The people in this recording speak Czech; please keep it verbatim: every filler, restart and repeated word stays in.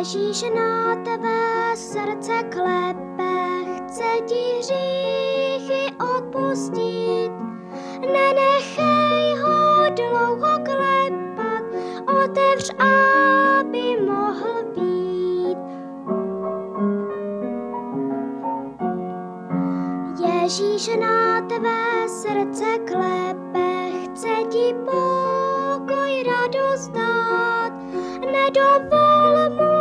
Ježíš na tvé srdce klepe, chce ti hříchy odpustit. Nenechej ho dlouho klepat, otevř, aby mohl být. Ježíš na tvé srdce klepe, chce ti pokoj, radost dát. Nedovol mu